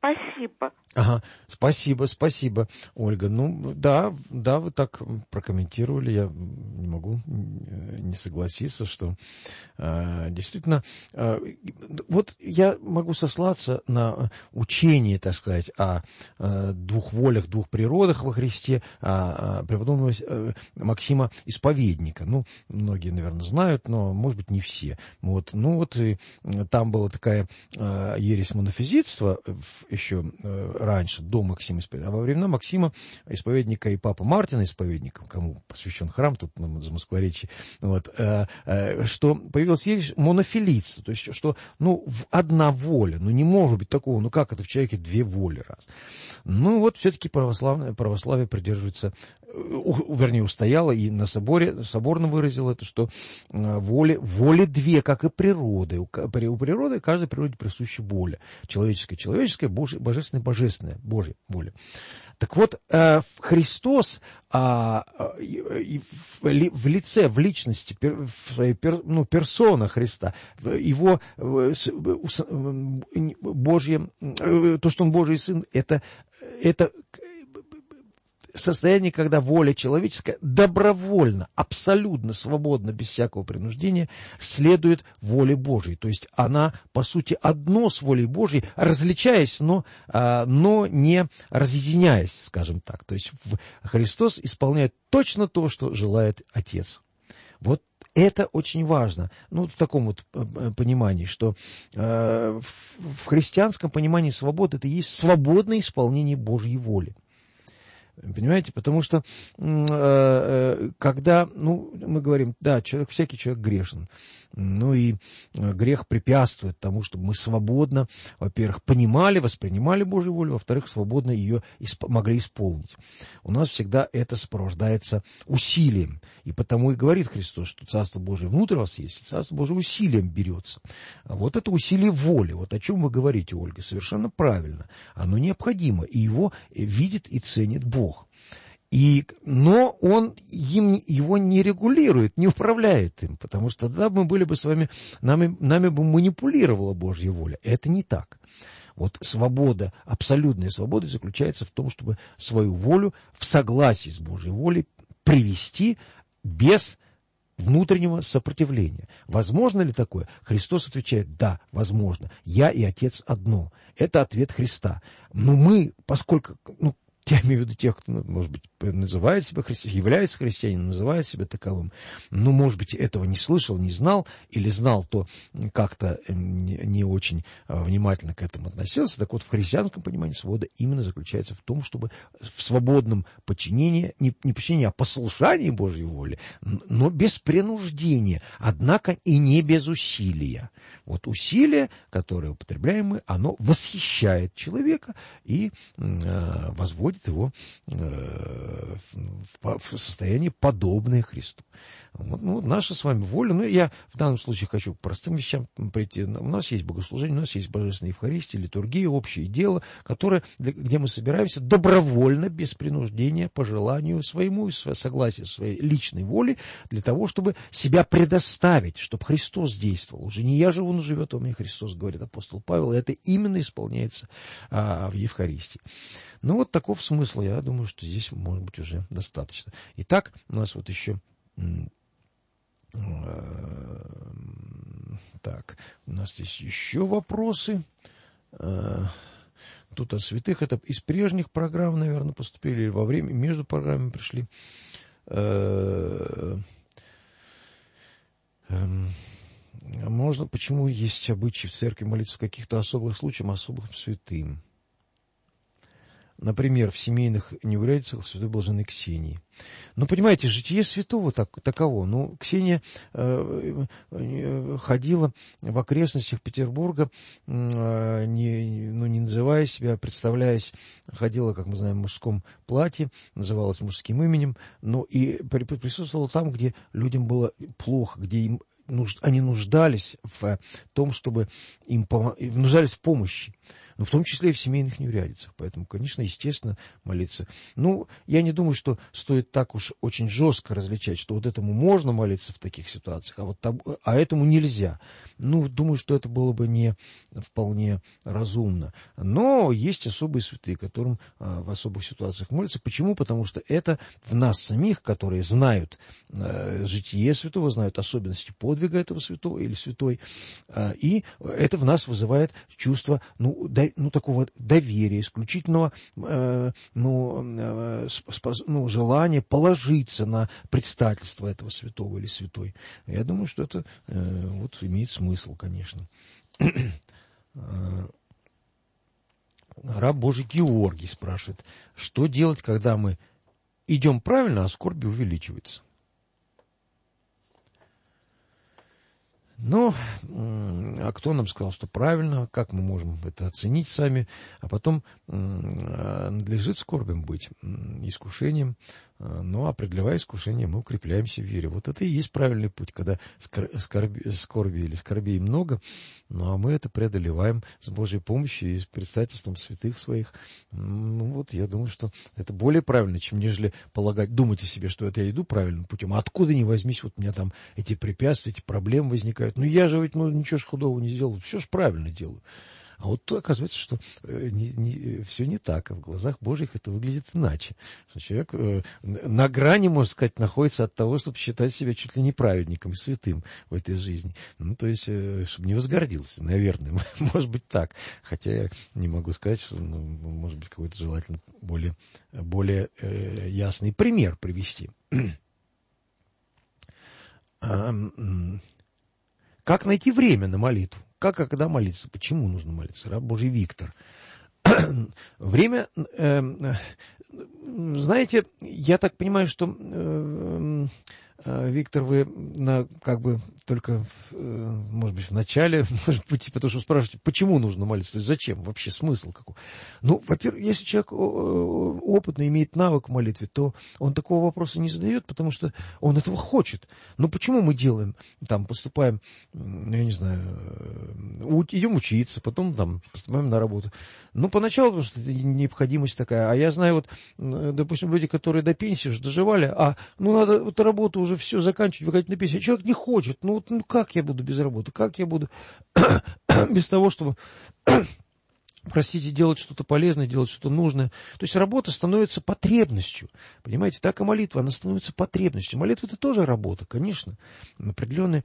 Спасибо. Ага, спасибо, Ольга. Ну, да, вы так прокомментировали, я не могу не согласиться, что действительно, вот я могу сослаться на учение, так сказать, о двух волях, двух природах во Христе, преподобного Максима Исповедника. Ну, многие, наверное, знают, но, может быть, не все. Вот. Ну, вот и там была такая ересь монофизитства еще раньше, до Максима Исповедника. А во времена Максима Исповедника и папы Мартина Исповедника, кому посвящен храм, тут из Москворечья, вот, что появилась ересь монофилитства, то есть, что, одна воля, не может быть такого, как это в человеке две воли раз. Ну, вот все-таки православие придерживается, вернее, устояло и на соборно выразило это, что воли две, как и природы. У природы, каждой природе присуща воля. Человеческая, божественная, Божья воля. Так вот, Христос в лице, в личности, в своей персона Христа, его Божье, то, что он Божий Сын, это состояние, когда воля человеческая добровольно, абсолютно свободно, без всякого принуждения, следует воле Божией. То есть она, по сути, одно с волей Божией, различаясь, но не разъединяясь, скажем так. То есть Христос исполняет точно то, что желает Отец. Вот это очень важно. В таком вот понимании, что в христианском понимании свободы это и есть свободное исполнение Божьей воли. Понимаете? Потому что когда, мы говорим, да, всякий человек грешен, и грех препятствует тому, чтобы мы свободно, во-первых, понимали, воспринимали Божью волю, во-вторых, свободно ее могли исполнить. У нас всегда это сопровождается усилием. И потому и говорит Христос, что Царство Божие внутрь вас есть, и Царство Божие усилием берется. Вот это усилие воли. Вот о чем вы говорите, Ольга, совершенно правильно. Оно необходимо, и его видит и ценит Бог. Но он его не регулирует, не управляет им, потому что тогда мы были бы с вами, нами бы манипулировала Божья воля. Это не так. Вот свобода, абсолютная свобода заключается в том, чтобы свою волю в согласии с Божьей волей привести без внутреннего сопротивления. Возможно ли такое? Христос отвечает: да, возможно. Я и Отец одно. Это ответ Христа. Но мы, поскольку... Я имею в виду тех, кто, может быть, называет себя христианином, является христианином, называет себя таковым, может быть, этого не слышал, не знал, или знал, то как-то не очень внимательно к этому относился. Так вот, в христианском понимании свобода именно заключается в том, чтобы в свободном подчинении, не подчинении, а послушании Божьей воле, но без принуждения, однако и не без усилия. Вот усилие, которое употребляем мы, оно восхищает человека и возводит его в состояние, подобное Христу. Наша с вами воля, я в данном случае хочу к простым вещам прийти. У нас есть богослужение, у нас есть божественная Евхаристия, литургия, общее дело, где мы собираемся добровольно, без принуждения, по желанию своему, согласия своей личной воли, для того, чтобы себя предоставить, чтобы Христос действовал. Уже не я живу, но живет во мне Христос, говорит апостол Павел, и это именно исполняется в Евхаристии. Вот таков смысл, я думаю, что здесь, может быть, уже достаточно. Итак, у нас вот еще... Так, у нас здесь еще вопросы. Тут о святых. Это из прежних программ, наверное, поступили, или во время, между программами пришли. Можно, почему есть обычай в церкви молиться в каких-то особых случаях, особым святым? Например, в семейных неурядицах святой блаженной Ксении. Понимаете, житие святого таково. Ксения ходила в окрестностях Петербурга, не называя себя, представляясь, ходила, как мы знаем, в мужском платье, называлась мужским именем, и присутствовала там, где людям было плохо, где они нуждались в том, чтобы нуждались в помощи. в том числе и в семейных неурядицах. Поэтому, конечно, естественно, молиться. Ну, я не думаю, что стоит так уж очень жестко различать, что вот этому можно молиться в таких ситуациях, а этому нельзя. Ну, думаю, что это было бы не вполне разумно. Но есть особые святые, которым в особых ситуациях молятся. Почему? Потому что это в нас самих, которые знают житие святого, знают особенности подвига этого святого или святой, и это в нас вызывает чувство такого доверия, исключительного желания положиться на предстательство этого святого или святой. Я думаю, что это имеет смысл, конечно. Раб Божий Георгий спрашивает, что делать, когда мы идем правильно, а скорби увеличивается? Ну, а кто нам сказал, что правильно, как мы можем это оценить сами, а потом надлежит скорбям быть, искушением, но, преодолевая искушение, мы укрепляемся в вере. Вот это и есть правильный путь, когда скорби или скорбей много, но мы это преодолеваем с Божьей помощью и с предстательством святых своих. Я думаю, что это более правильно, чем нежели думать о себе, что это я иду правильным путем, а откуда ни возьмись, вот у меня там эти препятствия, эти проблемы возникают. Я же ведь ничего ж худого не сделал, все ж правильно делаю. А вот оказывается, что все не так, а в глазах Божьих это выглядит иначе. Что человек на грани, можно сказать, находится от того, чтобы считать себя чуть ли не праведником и святым в этой жизни. То есть, чтобы не возгордился, наверное, может быть так. Хотя я не могу сказать, что, может быть, какой-то желательно более ясный пример привести. Как найти время на молитву? Как и когда молиться? Почему нужно молиться? Раб Божий Виктор. Время, знаете, я так понимаю, что, Виктор, вы только, может быть, в начале, может быть, потому что спрашиваете, почему нужно молиться, то есть зачем, вообще смысл какой? Во-первых, если человек опытный, имеет навык в молитве, то он такого вопроса не задает, потому что он этого хочет. Почему мы делаем, поступаем, я не знаю, идем учиться, потом поступаем на работу? Поначалу, потому что это необходимость такая, а я знаю, допустим, люди, которые до пенсии уже доживали, надо работу уже все заканчивать, выходить на пенсию, человек не хочет, как я буду без работы, как я буду без того, чтобы, делать что-то полезное, делать что-то нужное. То есть работа становится потребностью. Понимаете, так и молитва, она становится потребностью. Молитва — это тоже работа, конечно. Определенная.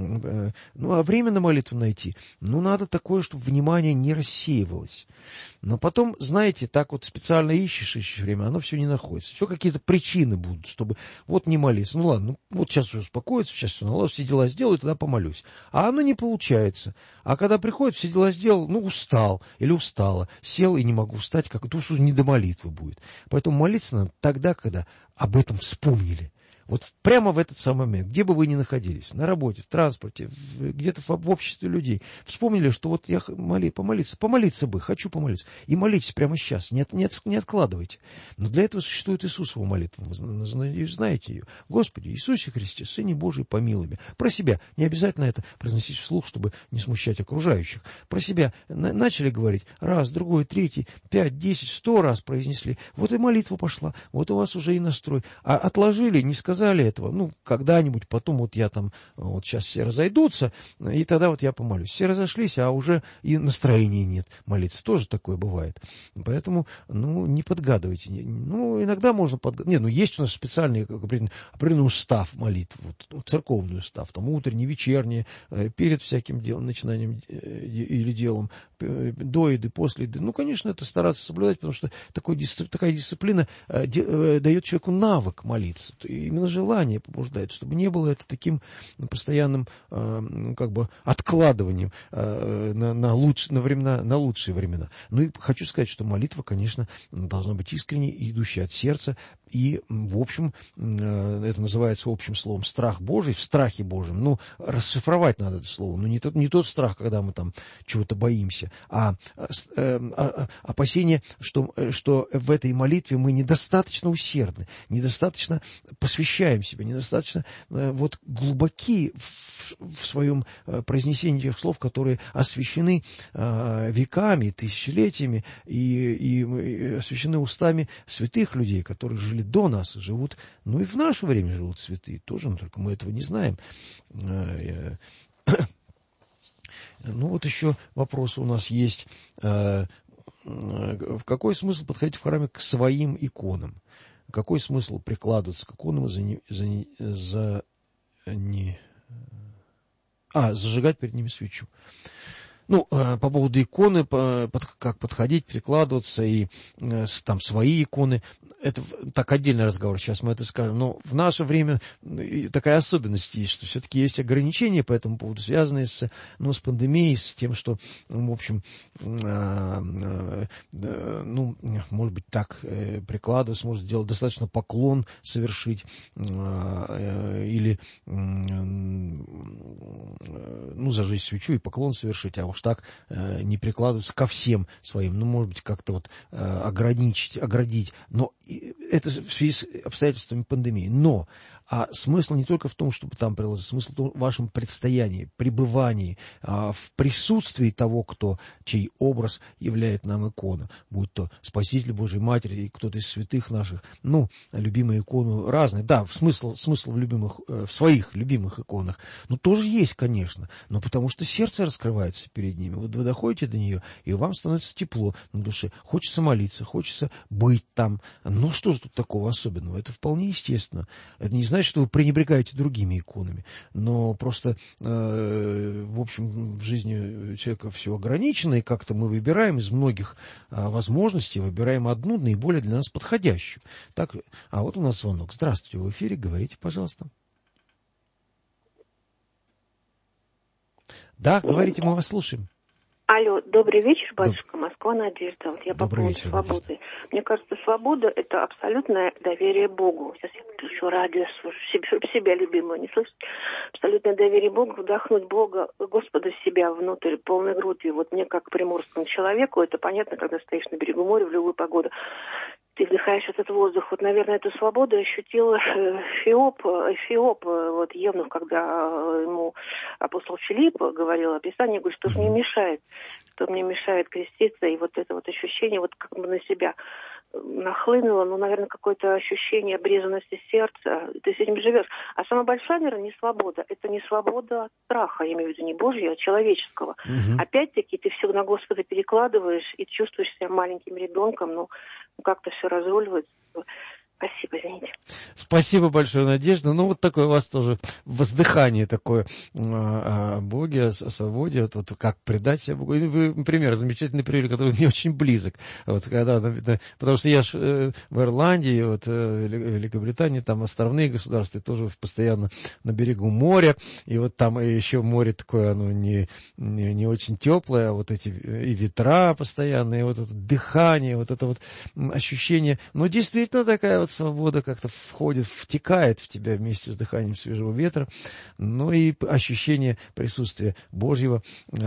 А время на молитву найти, надо такое, чтобы внимание не рассеивалось. Но потом, знаете, так специально ищешь время, оно все не находится. Все какие-то причины будут, чтобы не молиться. Ладно, сейчас все успокоится, сейчас все наладится, все дела сделаю, тогда помолюсь. А оно не получается. А когда приходит, все дела сделал, устал или устала, сел и не могу встать, как это уж не до молитвы будет. Поэтому молиться надо тогда, когда об этом вспомнили. Прямо в этот самый момент, где бы вы ни находились, на работе, в транспорте, где-то в обществе людей, вспомнили, что я помолиться бы, хочу помолиться. И молитесь прямо сейчас, не откладывайте. Но для этого существует Иисусова молитва, вы знаете ее. Господи, Иисусе Христе, Сыне Божий, помилуй меня. Про себя, не обязательно это произносить вслух, чтобы не смущать окружающих. Про себя начали говорить, раз, другой, третий, 5, 10, 100 раз произнесли. И молитва пошла, у вас уже и настрой. А отложили, не сказали этого, когда-нибудь потом я сейчас все разойдутся, и тогда я помолюсь. Все разошлись, а уже и настроения нет молиться. Тоже такое бывает. Поэтому, не подгадывайте. Иногда можно подгадывать. Есть у нас специальный определенный устав молитв, церковный устав, утренний, вечерний, перед всяким делом, начинанием или делом, до еды, после еды. Конечно, это стараться соблюдать, потому что такая дисциплина дает человеку навык молиться. Именно желание побуждает, чтобы не было это таким постоянным откладыванием на лучшие времена. И хочу сказать, что молитва, конечно, должна быть искренней и идущей от сердца. И, в общем, это называется общим словом страх Божий, в страхе Божьем. Ну, расшифровать надо это слово. Ну, не тот страх, когда мы там чего-то боимся, а опасение, что в этой молитве мы недостаточно усердны, недостаточно посвящаем себя, недостаточно вот глубоки в своем произнесении тех слов, которые освящены веками, тысячелетиями и освящены устами святых людей, которые жили до нас, живут, ну и в наше время живут святые тоже, но только мы этого не знаем. Ну вот еще вопрос у нас есть. В какой смысл подходить в храме к своим иконам? Какой смысл прикладываться к иконам и зажигать перед ними свечу? Ну, по поводу иконы, как подходить, прикладываться, и там свои иконы, это так отдельный разговор, сейчас мы это скажем. Но в наше время такая особенность есть, что все-таки есть ограничения по этому поводу, связанные с пандемией, с тем, что, в общем, может быть, так прикладываться, может делать достаточно поклон совершить, или, зажечь свечу и поклон совершить, а уж так не прикладываться ко всем своим, может быть, как-то вот оградить. Но это в связи с обстоятельствами пандемии. Но смысл не только в том, чтобы там приложить, смысл в вашем предстоянии, пребывании, в присутствии того, чей образ являет нам икона, будь то Спаситель Божий, Матерь и кто-то из святых наших. Любимые иконы разные. Да, смысл в своих любимых иконах. Тоже есть, конечно. Но потому что сердце раскрывается перед ними. Вот вы доходите до нее, и вам становится тепло на душе. Хочется молиться, хочется быть там. Что же тут такого особенного? Это вполне естественно. Это не значит, что вы пренебрегаете другими иконами, но просто, в общем, в жизни человека все ограничено, и как-то мы выбираем из многих возможностей, выбираем одну, наиболее для нас подходящую. Так, вот у нас звонок. Здравствуйте, в эфире, говорите, пожалуйста. Да, говорите, мы вас слушаем. Алло, добрый вечер, батюшка, Москва, Надежда. Вот я по поводу свободы. Надежда. Мне кажется, свобода – это абсолютное доверие Богу. Сейчас я включу радио, слушаю себя любимую, не слышите? Абсолютное доверие Богу, вдохнуть Господа в себя внутрь полной грудью. Вот мне, как приморскому человеку, это понятно, когда стоишь на берегу моря в любую погоду. Ты вдыхаешь этот воздух. Вот, наверное, эту свободу ощутил Эфиоп, вот Евнух, когда ему апостол Филипп говорил о Писании, говорит, что мне мешает креститься, и вот это вот ощущение, вот как бы на себя нахлынуло, наверное, какое-то ощущение обрезанности сердца, ты с этим живешь. А самая большая, наверное, не свобода. Это не свобода от страха, я имею в виду не Божьего, а человеческого. Опять-таки ты все на Господа перекладываешь и чувствуешь себя маленьким ребенком, как-то все разруливается. Спасибо, извините. Спасибо большое, Надежда. Вот такое у вас тоже воздыхание такое о Боге, о свободе, вот как предать себя Богу. Вы, например, замечательный пример, который мне очень близок. Потому что я в Ирландии, в Великобритании, там островные государства, тоже постоянно на берегу моря, и вот там еще море такое, оно не очень теплое, вот эти и ветра постоянные, вот это дыхание, вот это вот ощущение, действительно такая вот свобода как-то втекает в тебя вместе с дыханием свежего ветра, и ощущение присутствия Божьего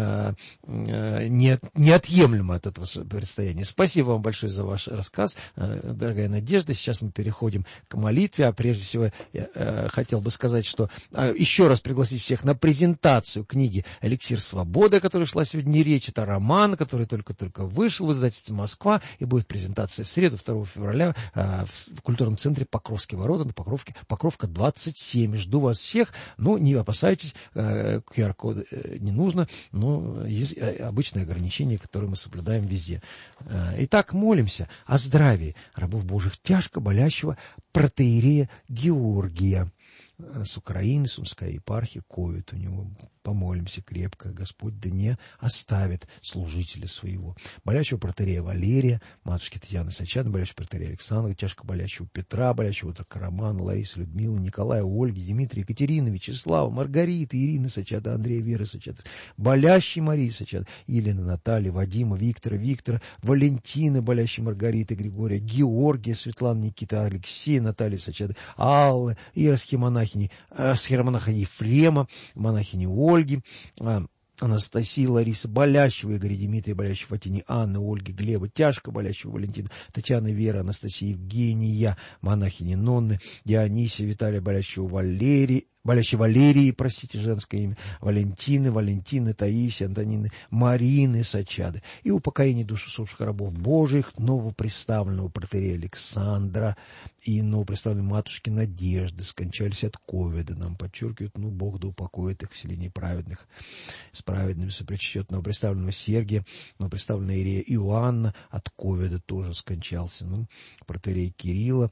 неотъемлемо от этого предстояния. Спасибо вам большое за ваш рассказ, дорогая Надежда. Сейчас мы переходим к молитве, а прежде всего я хотел бы сказать, что еще раз пригласить всех на презентацию книги «Эликсир свободы», о которой шла сегодня речь. Это роман, который только-только вышел в издательстве «Москва», и будет презентация в среду, 2 февраля, в культурном центре Покровские ворота, на Покровка 27. Жду вас всех. Не опасайтесь, QR-код не нужно, но есть обычные ограничения, которые мы соблюдаем везде. Итак, молимся о здравии рабов Божьих, тяжко болящего протоиерея Георгия с Украины, Сумская епархия, ковид у него. помолимся крепко, Господь да не оставит служителя своего. Болящего протоиерея Валерия, матушки Татьяны Сачады, болящего протоиерея Александра, тяжко болящего Петра, болящего отрока Романа, Ларисы, Людмилы, Николая, Ольги, Дмитрия, Екатерины, Вячеслава, Маргариты, Ирины Сачады, Андрея, Веры Сачады, болящей Марии Сачады, Елены, Натальи, Вадима, Виктора, Валентины, болящей Маргариты, Григория, Георгия, Светланы, Никиты, Алексея, Натальи Сачады, Аллы, иерархии монахини Ефрема, монахини Ольги, Анастасии, Ларисы, болящего Игоря, Дмитрия, болящего Фатини, Анны, Ольги, Глеба, тяжко болящего Валентина, Татьяны, Веры, Анастасии, Евгения, монахини Нонны, Дионисия, Виталия, болящего Валерии, женское имя, Валентины, Таисии, Антонины, Марины Сачады, и упокоение души усопших рабов Божиих, новоприставленного протоиерея Александра и новоприставленной матушки Надежды, скончались от ковида, нам подчеркивают, Бог да упокоит их в селении праведных, с праведными сопричтет новоприставленного Сергия, новоприставленного иерея Иоанна, от ковида тоже скончался, протоиерей Кирилла,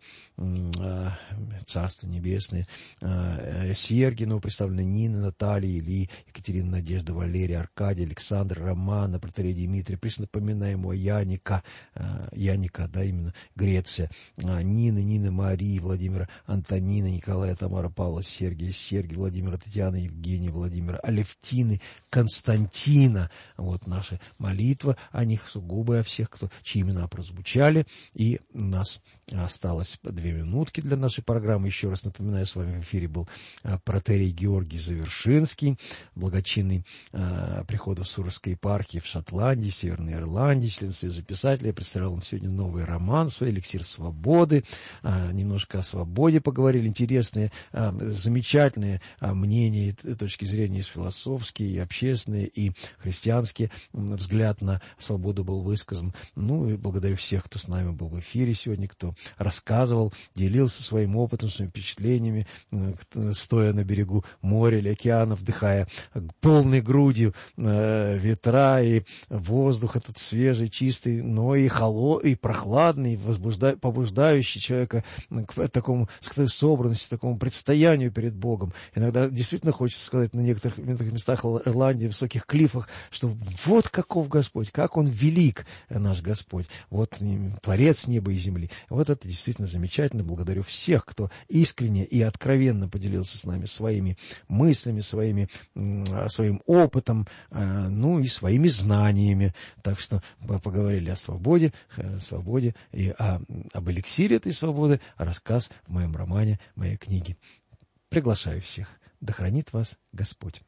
Царство Небесное, Сергий, новоприставленная Нина, Наталья, Ильи, Екатерина, Надежда, Валерия, Аркадий, Александр, Роман, протоиерей Дмитрий, присно напоминаемого Яника, именно Греция, Нины, Марии, Владимира, Антонина, Николая, Тамара, Павла, Сергия, Владимира, Татьяна, Евгения, Владимира, Алевтины, Константина. Вот наша молитва о них, сугубо о всех, чьи имена прозвучали. И у нас осталось 2 минутки для нашей программы. Еще раз напоминаю, с вами в эфире был протоиерей Георгий Завершинский, благочинный приходов Суровской епархии в Шотландии, в Северной Ирландии, член Союза писателей. Я представлял вам сегодня новый роман свой «Эликсир свободы». Немножко о свободе поговорили. Интересные, замечательные мнения и точки зрения философские, и общественные, и христианские. Взгляд на свободу был высказан. И благодарю всех, кто с нами был в эфире сегодня, кто рассказывал, делился своим опытом, своими впечатлениями, стоя на берегу моря или океана, вдыхая полной грудью ветра и воздух этот свежий, чистый, но и холодный, и прохладный, побуждающий человека к такому собранности, к такому предстоянию перед Богом. Иногда действительно хочется сказать на некоторых местах Ирландии, в высоких клифах, что вот каков Господь, как Он велик, наш Господь, вот Творец неба и земли. Вот это действительно замечательно. Благодарю всех, кто искренне и откровенно поделился с нами своими мыслями, своим опытом, и своими знаниями. Так что мы поговорили о свободе и об эликсире этой свободы, рассказ в моем романе, моей книге. Приглашаю всех. Да хранит вас Господь.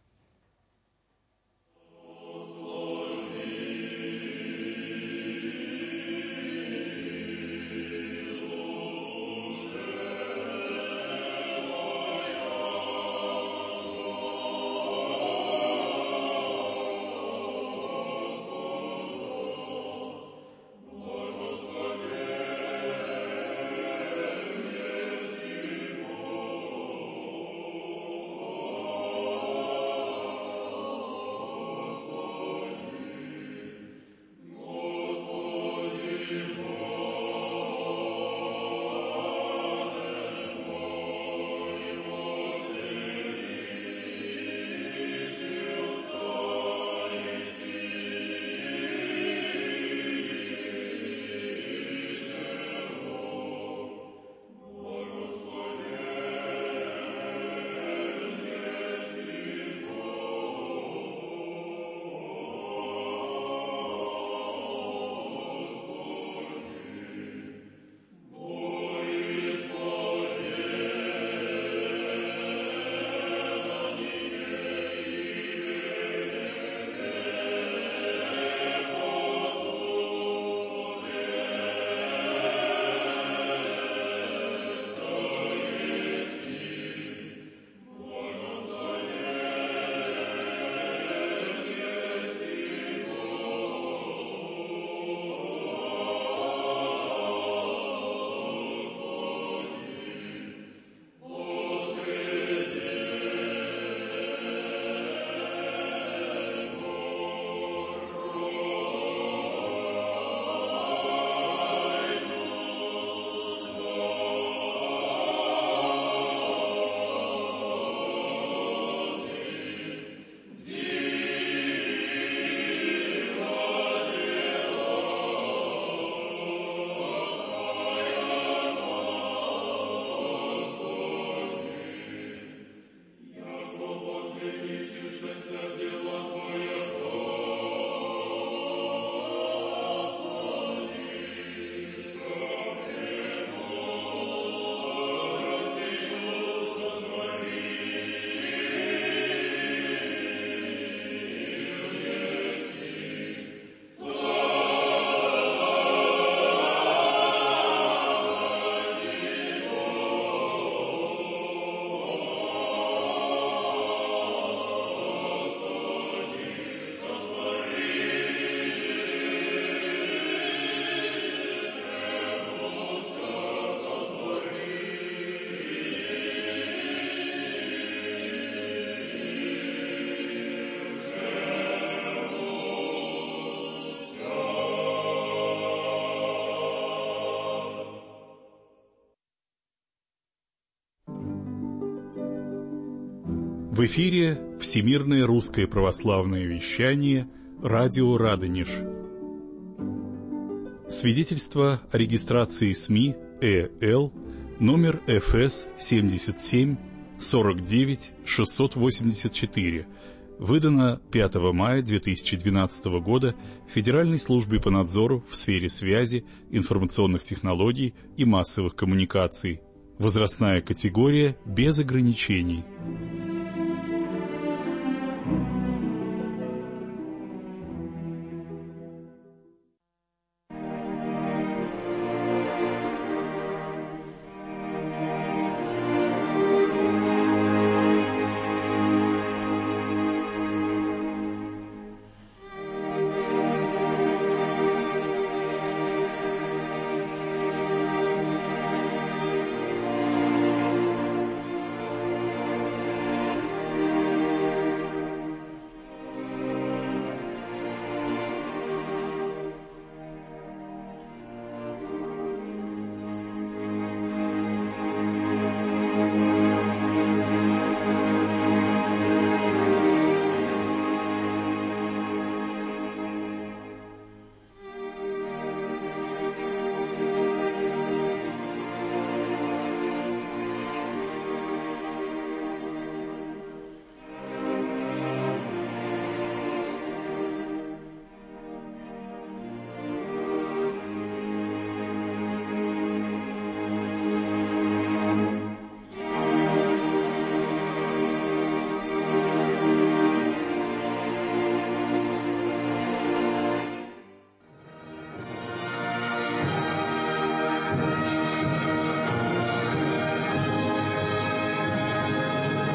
В эфире Всемирное русское православное вещание «Радио Радонеж». Свидетельство о регистрации СМИ ЭЛ номер ФС 77 49 684, выдано 5 мая 2012 года Федеральной службой по надзору в сфере связи, информационных технологий и массовых коммуникаций. Возрастная категория без ограничений.